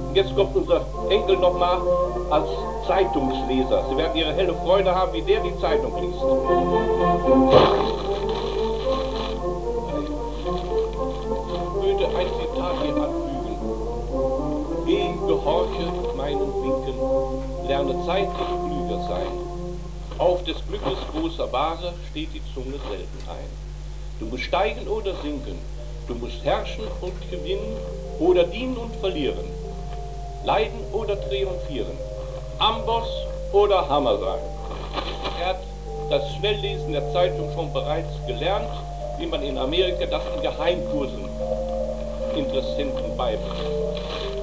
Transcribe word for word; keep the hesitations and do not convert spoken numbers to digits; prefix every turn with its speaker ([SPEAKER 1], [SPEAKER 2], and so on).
[SPEAKER 1] Jetzt kommt unser Enkel nochmal als Zeitungsleser. Sie werden Ihre helle Freude haben, wie der die Zeitung liest. Ich würde ein Zitat hier anfügen. Geh, gehorche meinen Winken, lerne zeitlich klüger sein. Auf des Glückes großer Ware steht die Zunge selten ein. Du musst steigen oder sinken, du musst herrschen und gewinnen oder dienen und verlieren, leiden oder triumphieren, Amboss oder Hammer sein. Er hat das Schnelllesen der Zeitung schon bereits gelernt, wie man in Amerika das in Geheimkursen Interessenten beibringt.